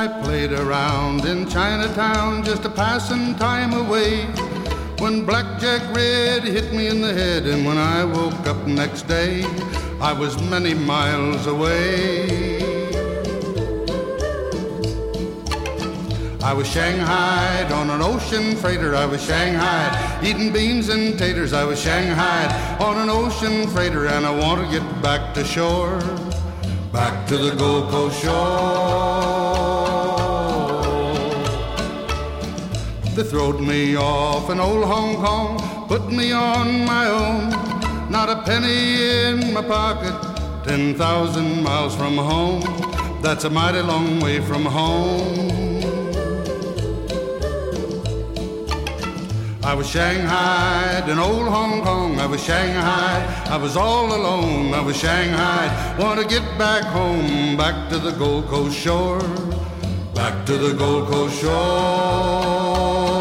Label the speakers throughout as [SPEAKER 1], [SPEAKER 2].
[SPEAKER 1] I played around in Chinatown, just a passing time away, when Blackjack Red hit me in the head, and when I woke up next day, I was many miles away. I was shanghaied on an ocean freighter. I was shanghaied eating beans and taters. I was shanghaied on an ocean freighter, and I want to get back to shore, back to the Gold Coast shore. They throwed me off in old Hong Kong, put me on my own, not a penny in my pocket, 10,000 miles from home. That's a mighty long way from home. I was shanghaied in old Hong Kong. I was shanghaied, I was all alone. I was shanghaied, want to get back home, back to the Gold Coast shore, back to the Gold Coast shore.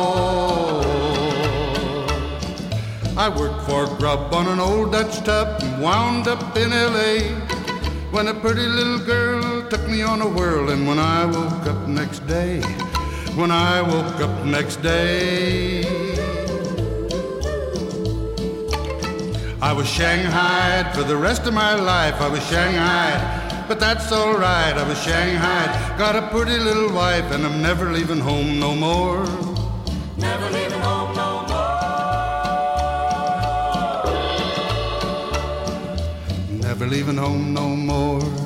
[SPEAKER 1] I worked for grub on an old Dutch tub and wound up in L.A. when a pretty little girl took me on a whirl. And when I woke up next day, when I woke up next day, I was shanghaied for the rest of my life. I was shanghaied, but that's all right. I was shanghaied, got a pretty little wife, and I'm never leaving home no more. Never leaving home no more. Never leaving home no more.